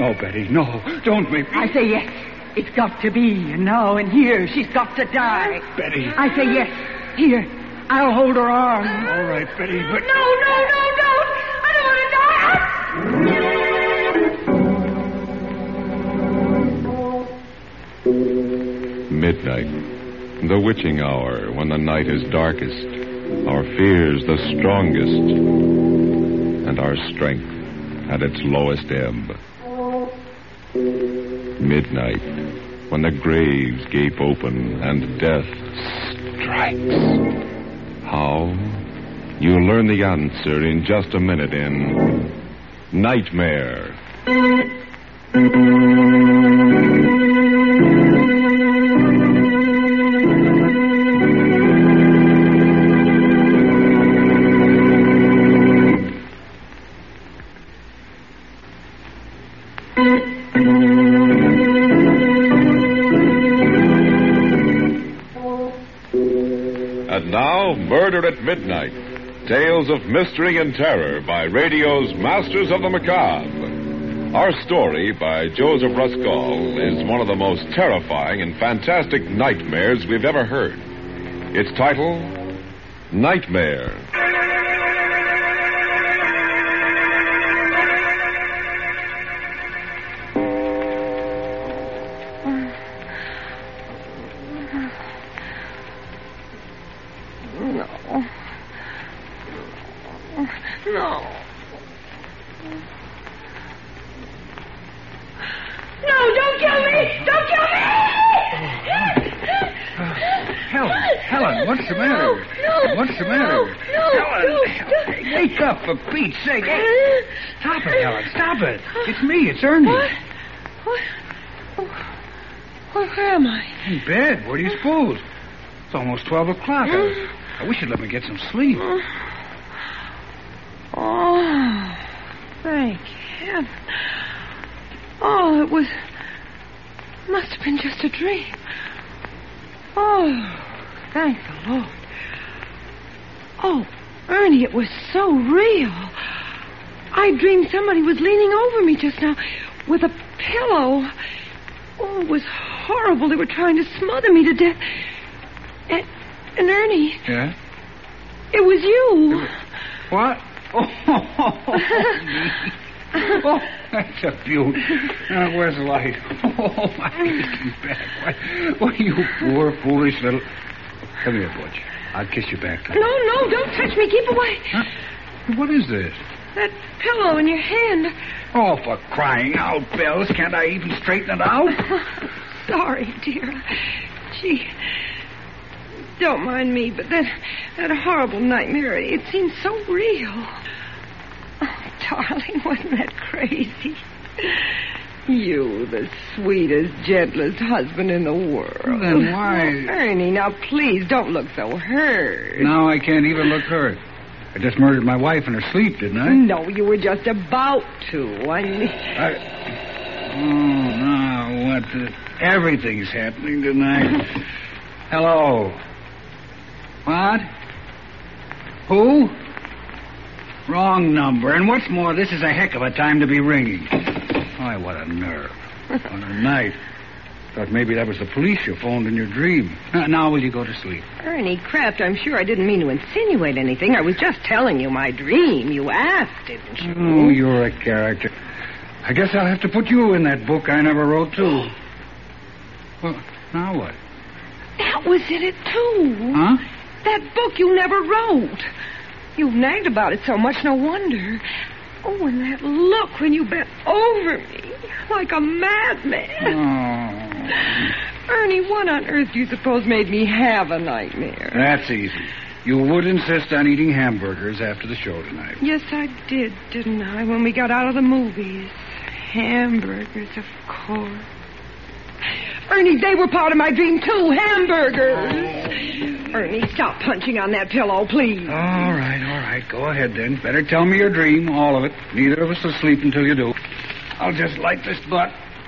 No, Betty, no. Don't make me... I say yes. It's got to be. And now and here, she's got to die. Betty. I say yes. Here, I'll hold her arm. All right, Betty, but... No, don't. I don't want to die. Midnight. The witching hour, when the night is darkest, our fears the strongest, and our strength at its lowest ebb. Midnight, when the graves gape open and death strikes. How? You'll learn the answer in just a minute in Nightmare. And now, Murder at Midnight. Tales of mystery and terror by radio's Masters of the Macabre. Our story by Joseph Ruskall is one of the most terrifying and fantastic nightmares we've ever heard. Its title, Nightmare. No, don't kill me! Don't kill me! Helen, what's the matter? No. What's the matter? Helen, wake up, for Pete's sake. Stop it, Helen, stop it. It's me, it's Ernie. Where am I? In bed, where do you suppose? It's almost 12 o'clock. I wish you'd let me get some sleep. Oh, thank heaven. Oh, must have been just a dream. Oh, thank the Lord. Oh, Ernie, it was so real. I dreamed somebody was leaning over me just now with a pillow. Oh, it was horrible. They were trying to smother me to death. And Ernie. Yeah? It was you. What? Oh, that's a beaut. Where's the light? Oh, my aching back. Why, you poor, foolish little... Come here, Butch. I'll kiss you back. No, don't touch me. Keep away. Huh? What is this? That pillow in your hand. Oh, for crying out, Bells. Can't I even straighten it out? Sorry, dear. Gee, don't mind me, but that horrible nightmare, it seemed so real. Oh, darling, wasn't that crazy? You, the sweetest, gentlest husband in the world. Then why... Oh, Ernie, now please don't look so hurt. Now I can't even look hurt. I just murdered my wife in her sleep, didn't I? No, you were just about to. Now what everything's happening tonight. Hello. What? Who? Wrong number. And what's more, this is a heck of a time to be ringing. Why, what a nerve. What a night. Thought maybe that was the police you phoned in your dream. Now will you go to sleep? Ernie Kraft, I'm sure I didn't mean to insinuate anything. I was just telling you my dream. You asked, didn't you? Oh, you're a character. I guess I'll have to put you in that book I never wrote, too. Well, now what? That was in it, too. Huh? That book you never wrote. You've nagged about it so much, no wonder. Oh, and that look when you bent over me, like a madman. Oh. Ernie, what on earth do you suppose made me have a nightmare? That's easy. You would insist on eating hamburgers after the show tonight. Yes, I did, didn't I, when we got out of the movies? Hamburgers, of course. Ernie, they were part of my dream, too. Hamburgers. Ernie, stop punching on that pillow, please. All right. Go ahead, then. Better tell me your dream, all of it. Neither of us will sleep until you do. I'll just light this butt.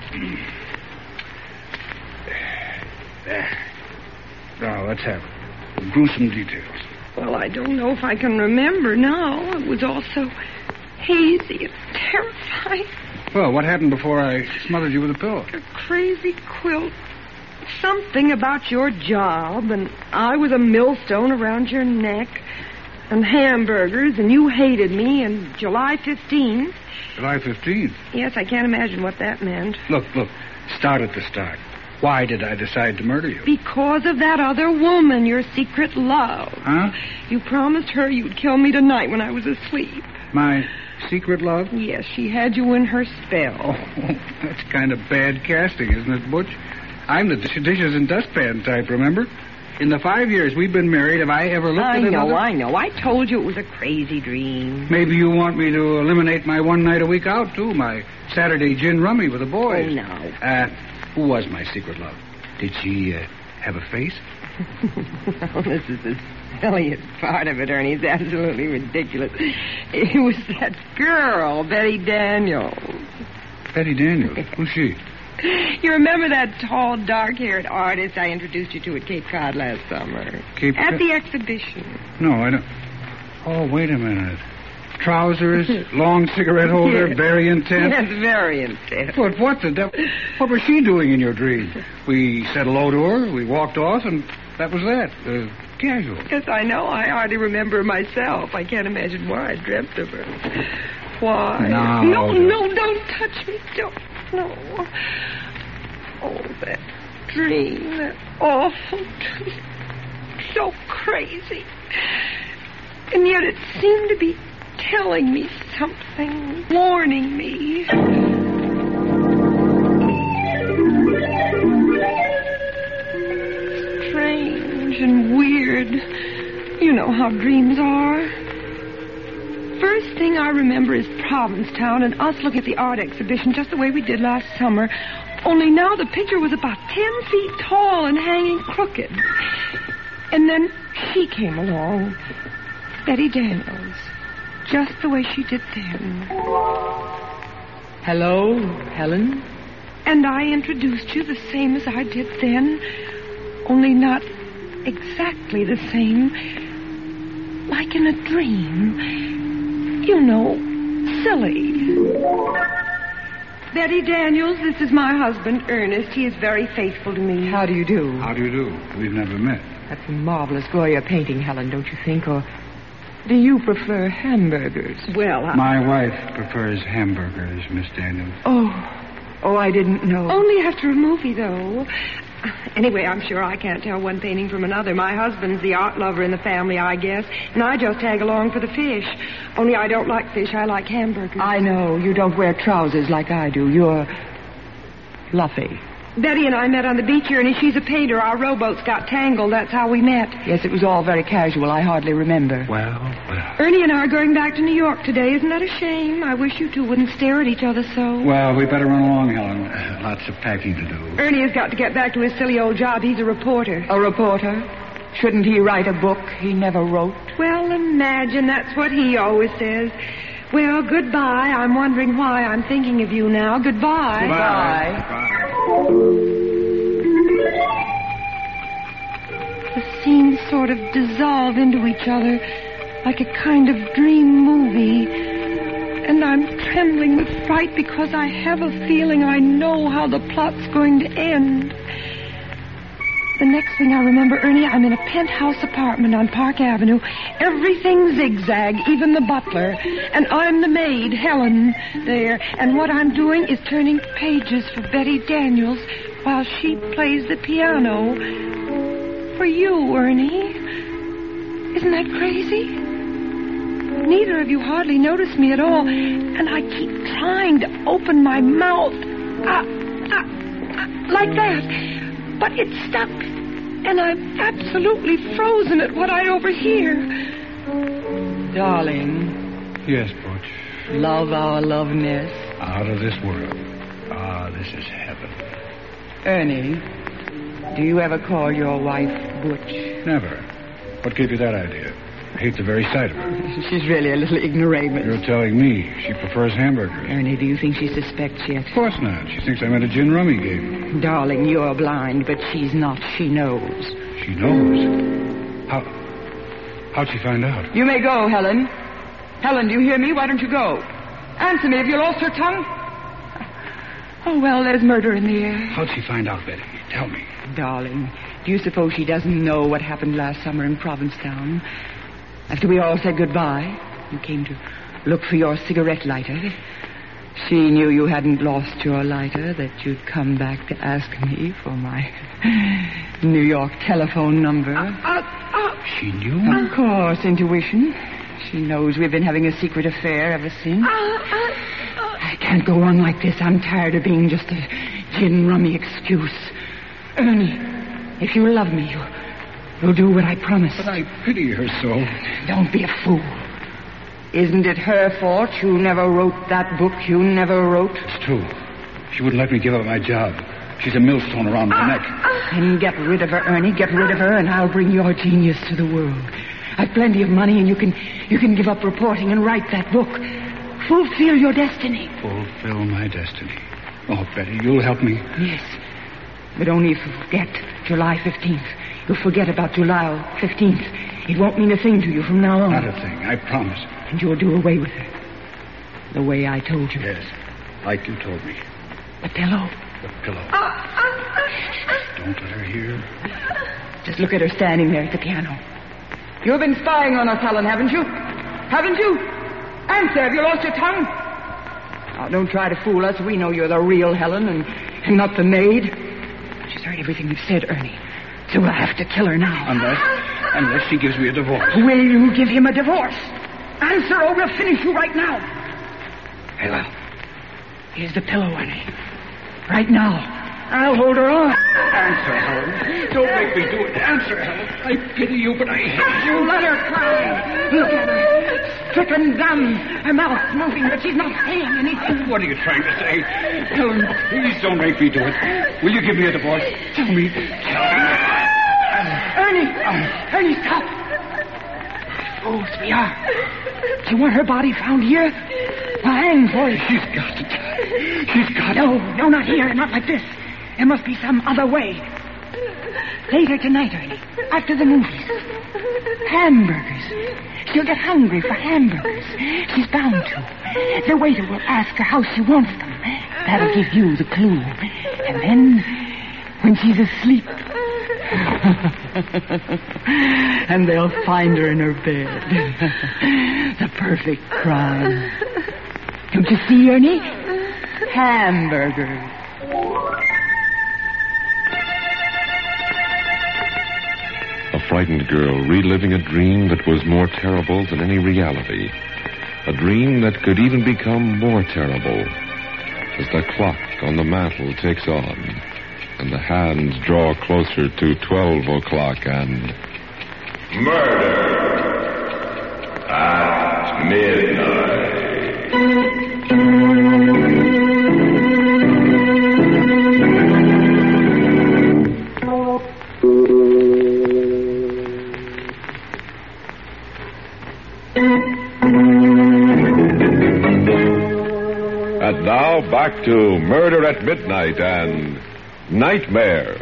There. Now, let's have it. Gruesome details. Well, I don't know if I can remember now. It was all so hazy and terrifying. Well, what happened before I smothered you with a pillow? A crazy quilt. Something about your job, and I was a millstone around your neck, and hamburgers, and you hated me, and July 15th. July 15th? Yes, I can't imagine what that meant. Look. Start at the start. Why did I decide to murder you? Because of that other woman, your secret love. Huh? You promised her you'd kill me tonight when I was asleep. My secret love? Yes, she had you in her spell. Oh, that's kind of bad casting, isn't it, Butch? I'm the dishes and dustpan type, remember? In the 5 years we've been married, have I ever looked at another? I know. I told you it was a crazy dream. Maybe you want me to eliminate my one night a week out, too. My Saturday gin rummy with the boys. Oh, no. Who was my secret love? Did she have a face? Oh, this is the silliest part of it, Ernie. It's absolutely ridiculous. It was that girl, Betty Daniels. Betty Daniels? Who's she? You remember that tall, dark-haired artist I introduced you to at Cape Cod last summer? At the exhibition. No, I don't. Oh, wait a minute. Trousers, long cigarette holder, Yes. very intense. Yes, very intense. But what the devil? What was she doing in your dream? We said hello to her, we walked off, and that was that. Casual. Yes, I know. I hardly remember her myself. I can't imagine why I dreamt of her. Why? No, don't touch me. Don't. No. Oh, that dream. That awful dream. So crazy. And yet it seemed to be telling me something, warning me. Strange and weird. You know how dreams are. First thing I remember is Provincetown and us looking at the art exhibition just the way we did last summer. Only now the picture was about 10 feet tall and hanging crooked. And then she came along. Betty Daniels. Just the way she did then. Hello, Helen? And I introduced you the same as I did then. Only not exactly the same. Like in a dream. You know, silly. Betty Daniels, this is my husband, Ernest. He is very faithful to me. How do you do? How do you do? We've never met. That's a marvelous Goya painting, Helen, don't you think? Or do you prefer hamburgers? Well, My wife prefers hamburgers, Miss Daniels. Oh, I didn't know. Only after a movie, though. Anyway, I'm sure I can't tell one painting from another. My husband's the art lover in the family, I guess, and I just tag along for the fish. Only I don't like fish. I like hamburgers. I know. You don't wear trousers like I do. You're fluffy. Betty and I met on the beach here, and she's a painter. Our rowboats got tangled. That's how we met. Yes, it was all very casual. I hardly remember. Well. Ernie and I are going back to New York today. Isn't that a shame? I wish you two wouldn't stare at each other so. Well, we better run along, Helen. Lots of packing to do. Ernie has got to get back to his silly old job. He's a reporter. A reporter? Shouldn't he write a book he never wrote? Well, imagine that's what he always says. Well, goodbye. I'm wondering why I'm thinking of you now. Goodbye. Goodbye. The scenes sort of dissolve into each other like a kind of dream movie. And I'm trembling with fright because I have a feeling I know how the plot's going to end. The next thing I remember, Ernie, I'm in a penthouse apartment on Park Avenue. Everything zigzag, even the butler. And I'm the maid, Helen, there. And what I'm doing is turning pages for Betty Daniels while she plays the piano. For you, Ernie. Isn't that crazy? Neither of you hardly notice me at all. And I keep trying to open my mouth. Like that. But it's stuck, and I'm absolutely frozen at what I overhear. Darling. Yes, Butch. Love our loveness. Out of this world. Ah, this is heaven. Ernie, do you ever call your wife Butch? Never. What gave you that idea? I hate the very sight of her. She's really a little ignoramus. You're telling me she prefers hamburgers. Ernie, do you think she suspects yet? Of course not. She thinks I'm at a gin rummy game. Darling, you're blind, but she's not. She knows. She knows. How'd she find out? You may go, Helen. Helen, do you hear me? Why don't you go? Answer me. Have you lost your tongue? Oh, well, there's murder in the air. How'd she find out, Betty? Tell me. Darling, do you suppose she doesn't know what happened last summer in Provincetown? After we all said goodbye, you came to look for your cigarette lighter. She knew you hadn't lost your lighter, that you'd come back to ask me for my New York telephone number. She knew? Of course, intuition. She knows we've been having a secret affair ever since. I can't go on like this. I'm tired of being just a gin-rummy excuse. Ernie, if you love me, you'll do what I promised. But I pity her so. Don't be a fool. Isn't it her fault you never wrote that book you never wrote? It's true. She wouldn't let me give up my job. She's a millstone around my neck. Then get rid of her, Ernie. Get rid of her, and I'll bring your genius to the world. I've plenty of money, and you can give up reporting and write that book. Fulfill your destiny. Fulfill my destiny. Oh, Betty, you'll help me. Yes. But only if you forget July 15th. You'll forget about July 15th. It won't mean a thing to you from now on. Not a thing, I promise. And you'll do away with her. The way I told you. Yes, like you told me. The pillow. The pillow. Don't let her hear. Just look at her standing there at the piano. You've been spying on us, Helen, haven't you? Haven't you? Answer, have you lost your tongue? Now, don't try to fool us. We know you're the real Helen and not the maid. She's heard everything you've said, Ernie. So we'll have to kill her now. Unless she gives me a divorce. Will you give him a divorce? Answer, or we'll finish you right now. Very well. Here's the pillow, Ernie. Right now. I'll hold her on. Answer, Helen. Don't make me do it. Answer, Helen. I pity you, but I hate you. You let her cry. Look at her. Stricken dumb. Her mouth's moving, but she's not saying anything. What are you trying to say? Helen, please don't make me do it. Will you give me a divorce? Tell me. Ernie, stop. Fools we are. Do you want her body found here? Well, hang for it. She's got to die. She's got to. No, not here, not like this. There must be some other way. Later tonight, Ernie, after the movies. Hamburgers. She'll get hungry for hamburgers. She's bound to. The waiter will ask her how she wants them. That'll give you the clue. And then, when she's asleep... and they'll find her in her bed. The perfect crime. Don't you see, Ernie? Hamburgers. A frightened girl reliving a dream that was more terrible than any reality. A dream that could even become more terrible as the clock on the mantel ticks on and the hands draw closer to 12 o'clock and... Murder at midnight. And now back to Murder at Midnight and Nightmare.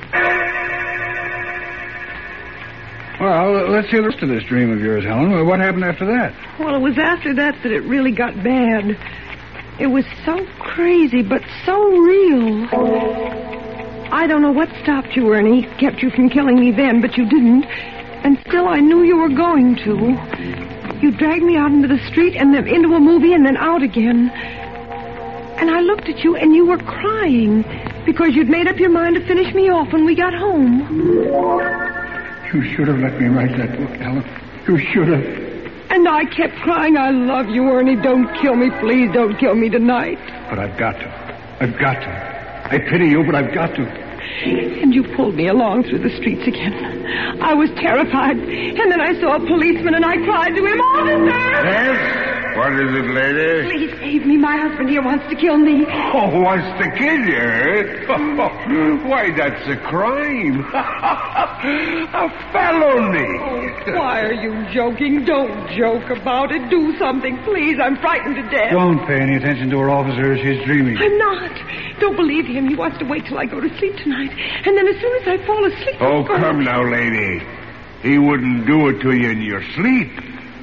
Well, let's hear the rest of this dream of yours, Helen. What happened after that? Well, it was after that it really got bad. It was so crazy, but so real. I don't know what stopped you, Ernie, kept you from killing me then, but you didn't. And still I knew you were going to. You dragged me out into the street and then into a movie and then out again. And I looked at you and you were crying because you'd made up your mind to finish me off when we got home. You should have let me write that book, Helen. You should have. And I kept crying, I love you, Ernie. Don't kill me, please. Don't kill me tonight. But I've got to. I've got to. I pity you, but I've got to. And you pulled me along through the streets again. I was terrified. And then I saw a policeman and I cried to him, "Officer!" Yes? What is it, lady? Please save me. My husband here wants to kill me. Oh, wants to kill you, eh? Why, that's a crime. A felony. Why are you joking? Don't joke about it. Do something, please. I'm frightened to death. Don't pay any attention to her, officer. She's dreaming. I'm not. Don't believe him. He wants to wait till I go to sleep tonight. And then as soon as I fall asleep... Oh, come now, lady. He wouldn't do it to you in your sleep.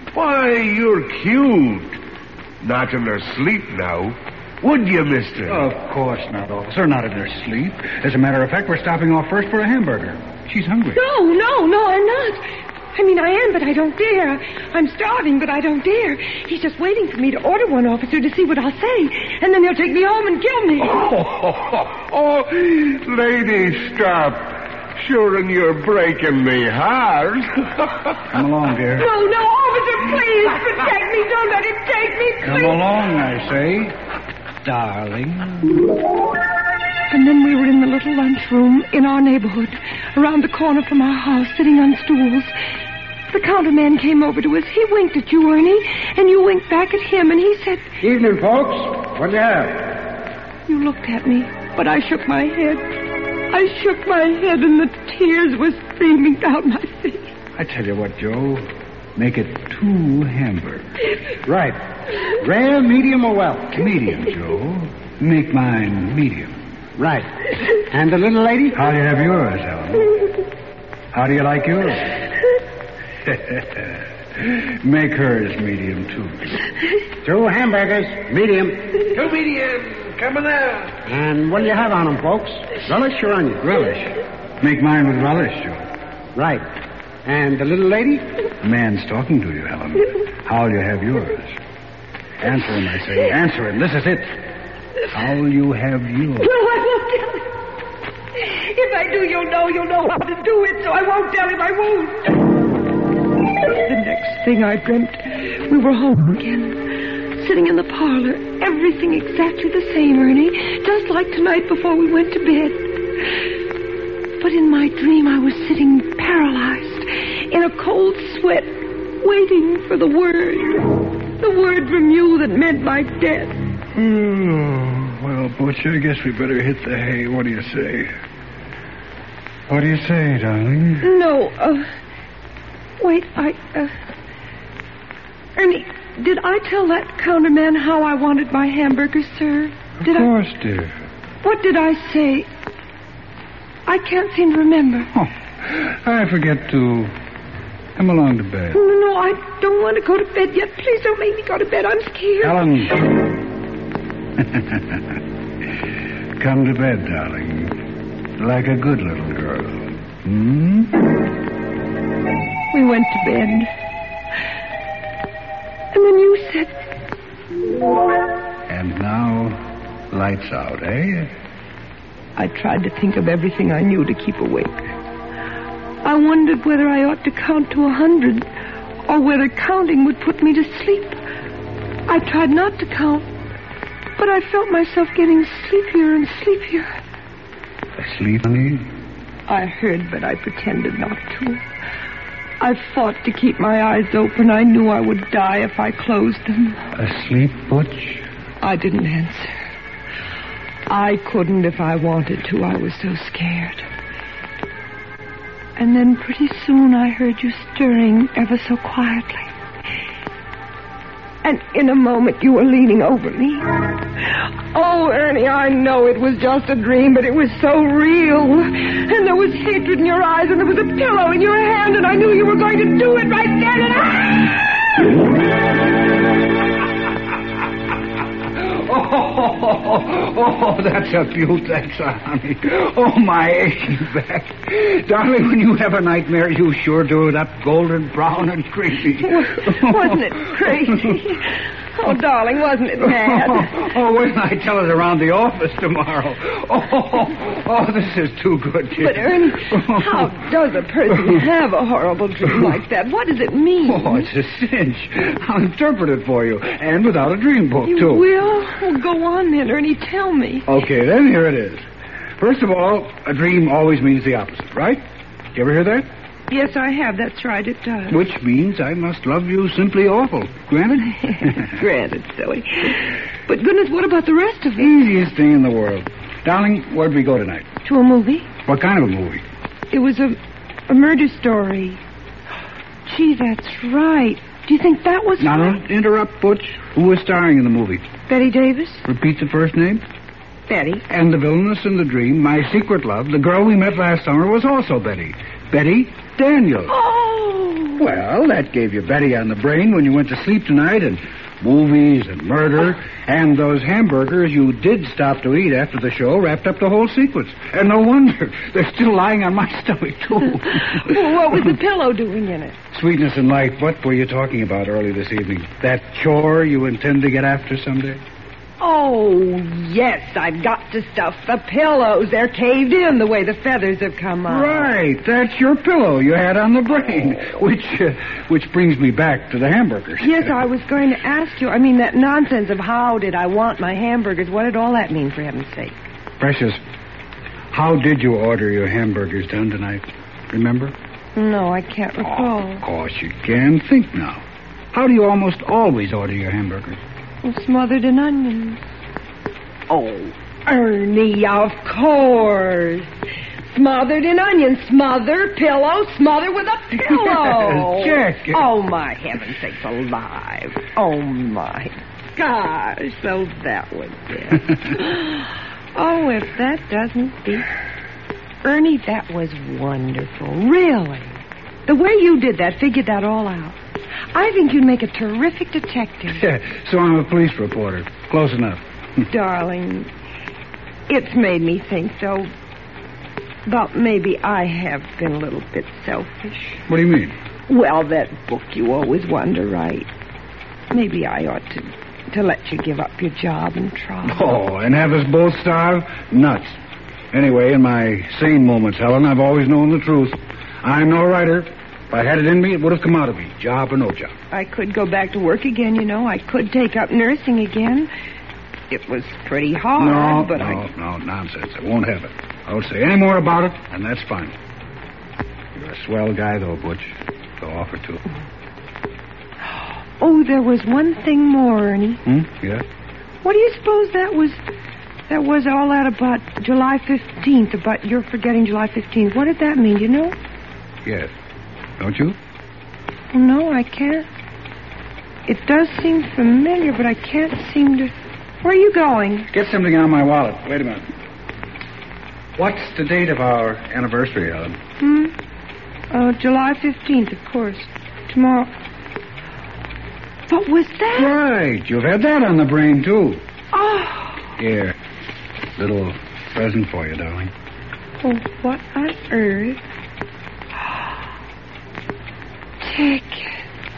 Why, you're cute. Not in her sleep now. Would you, mister? Of course not, officer. Not in her sleep. As a matter of fact, we're stopping off first for a hamburger. She's hungry. No, I'm not. I mean, I am, but I don't dare. I'm starving, but I don't dare. He's just waiting for me to order one, officer, to see what I'll say. And then he'll take me home and kill me. Oh, lady, stop. Sure, and you're breaking me heart. Come along, dear. No, officer, please protect me. Don't let him take me, please. Come along, I say. Darling. And then we were in the little lunchroom in our neighborhood, around the corner from our house, sitting on stools. The counterman came over to us. He winked at you, Ernie, and you winked back at him, and he said... Evening, folks. What do you have? You looked at me, but I shook my head. I shook my head, and the tears were streaming down my face. I tell you what, Joe. Make it 2 hamburgers. Right. Rare, medium, or well? Medium, Joe. Make mine medium. Right. And the little lady? How do you have yours, Helen? How do you like yours? Make hers medium, too. 2 hamburgers, medium. 2 medium, coming out. And what do you have on them, folks? Relish or onion? Relish. Make mine with relish, Joe. Right. And the little lady? The man's talking to you, Helen. How'll you have yours? Answer him, I say. Answer him. This is it. How'll you have yours? No, I won't tell him. If I do, you'll know how to do it, so I won't tell him. I won't. The next thing I dreamt, we were home again, sitting in the parlor, everything exactly the same, Ernie, just like tonight before we went to bed. But in my dream, I was sitting paralyzed, in a cold sweat, waiting for the word from you that meant my death. Well, Butch, I guess we better hit the hay. What do you say? What do you say, darling? No, wait, Ernie, did I tell that counterman how I wanted my hamburger served? Of course, dear. What did I say? I can't seem to remember. Oh, I forget to... Come along to bed. No, I don't want to go to bed yet. Please don't make me go to bed. I'm scared. Helen. Come to bed, darling. Like a good little girl. Hmm? We went to bed. And then you said... And now, lights out, eh? I tried to think of everything I knew to keep awake. I wondered whether I ought to count to 100 or whether counting would put me to sleep. I tried not to count, but I felt myself getting sleepier and sleepier. Asleep, honey? I heard, but I pretended not to. I fought to keep my eyes open. I knew I would die if I closed them. Asleep, Butch? I didn't answer. I couldn't if I wanted to. I was so scared. And then pretty soon I heard you stirring ever so quietly. And in a moment you were leaning over me. Oh, Ernie, I know it was just a dream, but it was so real. And there was hatred in your eyes, and there was a pillow in your hand, and I knew you were going to do it right then, and Oh, that's a beaut, that's a honey. Oh, my aching back. Darling, when you have a nightmare, you sure do it up golden brown and creepy. Wasn't it crazy? Oh, darling, wasn't it mad? Oh, wait till I tell it around the office tomorrow. Oh, this is too good, dear. But, Ernie, how does a person have a horrible dream like that? What does it mean? Oh, it's a cinch. I'll interpret it for you, and without a dream book, You too. will? Well, go on then, Ernie. Tell me. Okay, then here it is. First of all, a dream always means the opposite, right? You ever hear that? Yes, I have. That's right, it does. Which means I must love you simply awful. Granted? Granted, silly. But goodness, what about the rest of it? Easiest thing in the world. Darling, where'd we go tonight? To a movie? What kind of a movie? It was a murder story. Gee, that's right. Do you think that was... Now, don't interrupt, Butch. Who was starring in the movie? Betty Davis? Repeat the first name. Betty. And the villainess in the dream, my secret love, the girl we met last summer, was also Betty. Betty Daniels. Oh! Well, that gave you Betty on the brain when you went to sleep tonight, and movies and murder, and those hamburgers you did stop to eat after the show wrapped up the whole sequence. And no wonder. They're still lying on my stomach, too. Well, what was the pillow doing in it? Sweetness and light, what were you talking about early this evening? That chore you intend to get after someday? Oh, yes, I've got to stuff the pillows. They're caved in the way the feathers have come out. Right, that's your pillow you had on the brain, which brings me back to the hamburgers. Yes, I was going to ask you. I mean, that nonsense of how did I want my hamburgers, what did all that mean, for heaven's sake? Precious, how did you order your hamburgers done tonight? Remember? No, I can't recall. Oh, of course you can. Think now. How do you almost always order your hamburgers? Well, smothered in onions. Oh, Ernie, of course. Smothered in onions. Smother, pillow, smother with a pillow. Check. Oh, my heaven's sakes alive. Oh, my gosh. So that was it. Oh, if that doesn't beat... Ernie, that was wonderful. Really. The way you did that, figured that all out. I think you'd make a terrific detective. So I'm a police reporter. Close enough. Darling, it's made me think, though, about maybe I have been a little bit selfish. What do you mean? Well, that book you always want to write. Maybe I ought to let you give up your job and try. Oh, and have us both starve? Nuts. Anyway, in my sane moments, Helen, I've always known the truth. I'm no writer. If I had it in me, it would have come out of me, job or no job. I could go back to work again, you know. I could take up nursing again. It was pretty hard, No, nonsense. I won't have it. I won't say any more about it, and that's fine. You're a swell guy, though, Butch. So offer to. Oh, there was one thing more, Ernie. Yeah? What do you suppose that was all that about July 15th, about your forgetting July 15th? What did that mean, do you know? Yes. Don't you? Oh, no, I can't. It does seem familiar, but I can't seem to... Where are you going? Get something out of my wallet. Wait a minute. What's the date of our anniversary, Helen? July 15th, of course. Tomorrow. What was that? Right. You've had that on the brain, too. Oh. Here. Little present for you, darling. Oh, what on earth? Tickets.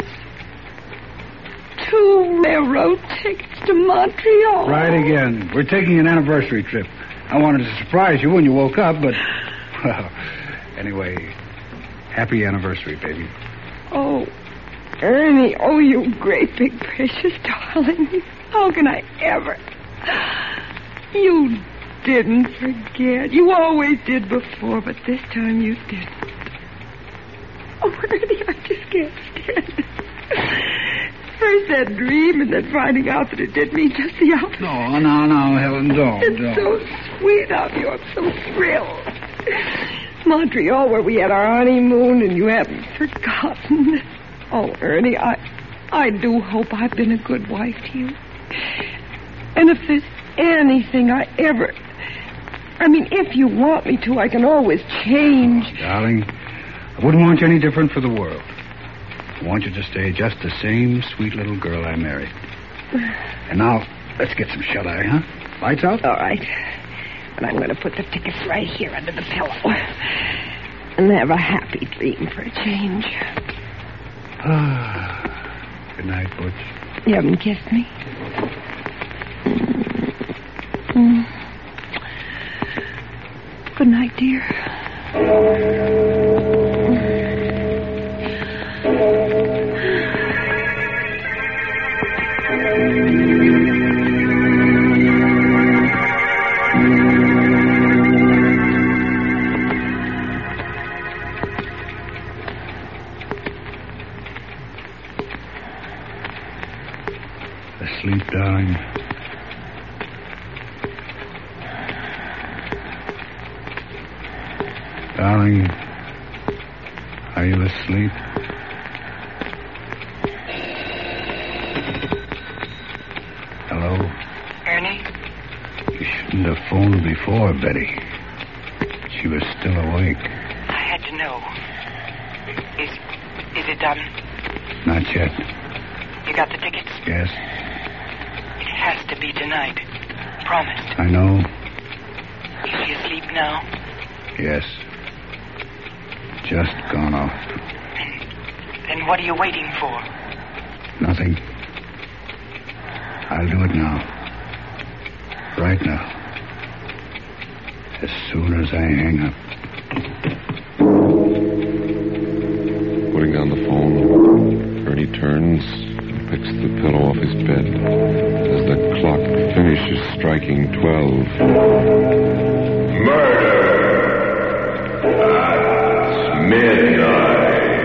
2 railroad tickets to Montreal. Right again. We're taking an anniversary trip. I wanted to surprise you when you woke up, but... Well, anyway, happy anniversary, baby. Oh, Ernie, oh, you great big precious darling. How can I ever... You didn't forget. You always did before, but this time you didn't. Oh, Ernie, I just can't stand it. First that dream, and then finding out that it did mean just the opposite. No, Helen, don't. It's so sweet of you. I'm so thrilled. Montreal, where we had our honeymoon, and you haven't forgotten. Oh, Ernie, I do hope I've been a good wife to you. And if there's anything I ever... I mean, if you want me to, I can always change. Oh, darling, I wouldn't want you any different for the world. I want you to stay just the same sweet little girl I married. And now, let's get some shut-eye, huh? Lights out? All right. And I'm going to put the tickets right here under the pillow. And have a happy dream for a change. Good night, Butch. You haven't kissed me? Good night, dear. Asleep, darling. Darling, are you asleep? Hello? Ernie? You shouldn't have phoned before, Betty. She was still awake. I had to know. Is it done? Not yet. You got the tickets? Yes, It has to be tonight. Promise. I know. Is she asleep now? Yes. Just gone off. Then what are you waiting for? Nothing. I'll do it now. Right now. As soon as I hang up. Putting down the phone, Ernie turns and picks the pillow off his bed as the clock finishes striking 12. Murder at midnight.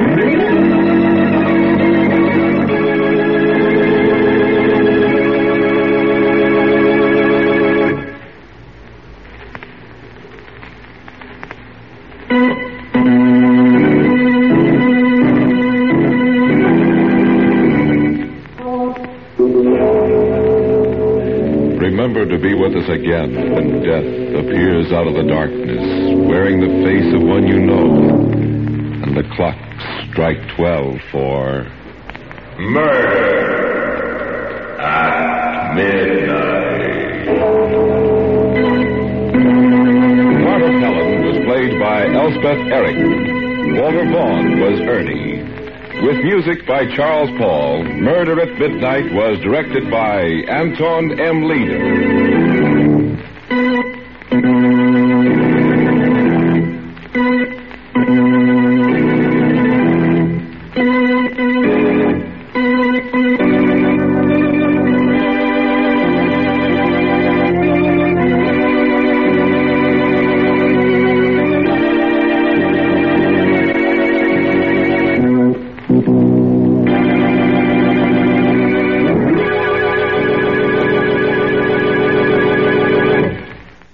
Remember to be with us again when death appears out of the darkness, wearing the face of one you know, and the clocks strike 12 for Murder at midnight. Martha Helen was played by Elspeth Eric. Walter Vaughn was Ernie. With music by Charles Paul, Murder at Midnight was directed by Anton M. Leader.